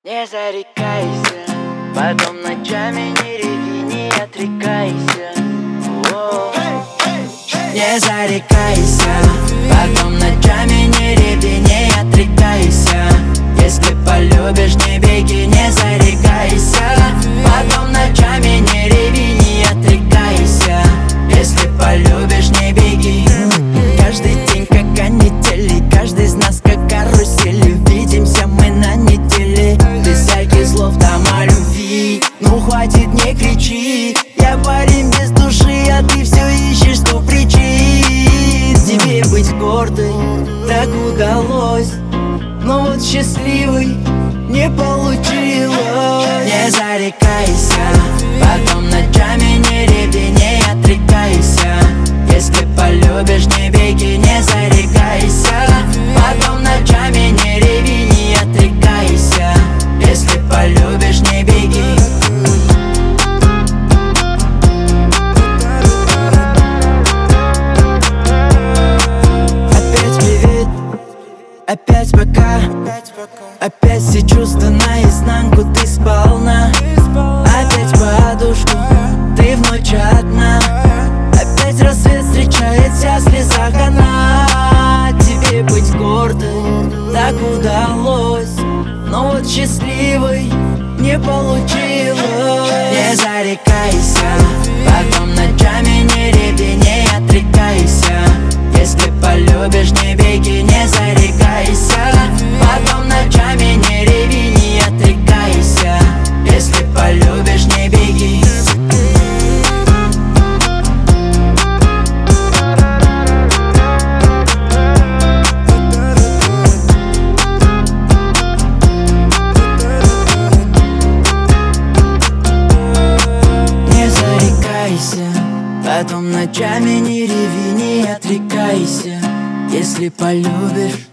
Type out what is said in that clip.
Не зарекайся, потом ночами не реви, не отрекайся. Не зарекайся, потом ночами не реви, не отрекайся. Если полюбишь, не беги, не зарекайся. Потом ночами не реви, не отрекайся. Если полюбишь, не беги. Каждый день как канители, каждый из нас как карусели. Видимся мы на неделе, без всяких слов там о любви. Ну хватит, не кричи, я парень без души, а ты все ищешь 100 причин. Тебе быть гордой так удалось, но вот счастливой не получилось. Не зарекайся, потом ночами не реви, не отрекайся. Если полюбишь, не беги, не зарекайся. Потом ночами не реви, не отрекайся. Если полюбишь, не беги. Опять привет, опять пока. Опять все чувства наизнанку, ты сполна. Опять подушку, ты в ночь одна. Опять рассвет встречается в слезах она. Тебе быть гордой так удалось, но вот счастливой не получилось. Не зарекайся, потом ночами не реви, не отрекайся. Если полюбишь, не беги, не зарекайся. Потом ночами не реви, не отрекайся. Если полюбишь, не беги. Не зарекайся, потом ночами не реви, не отрекайся. Если полюбишь,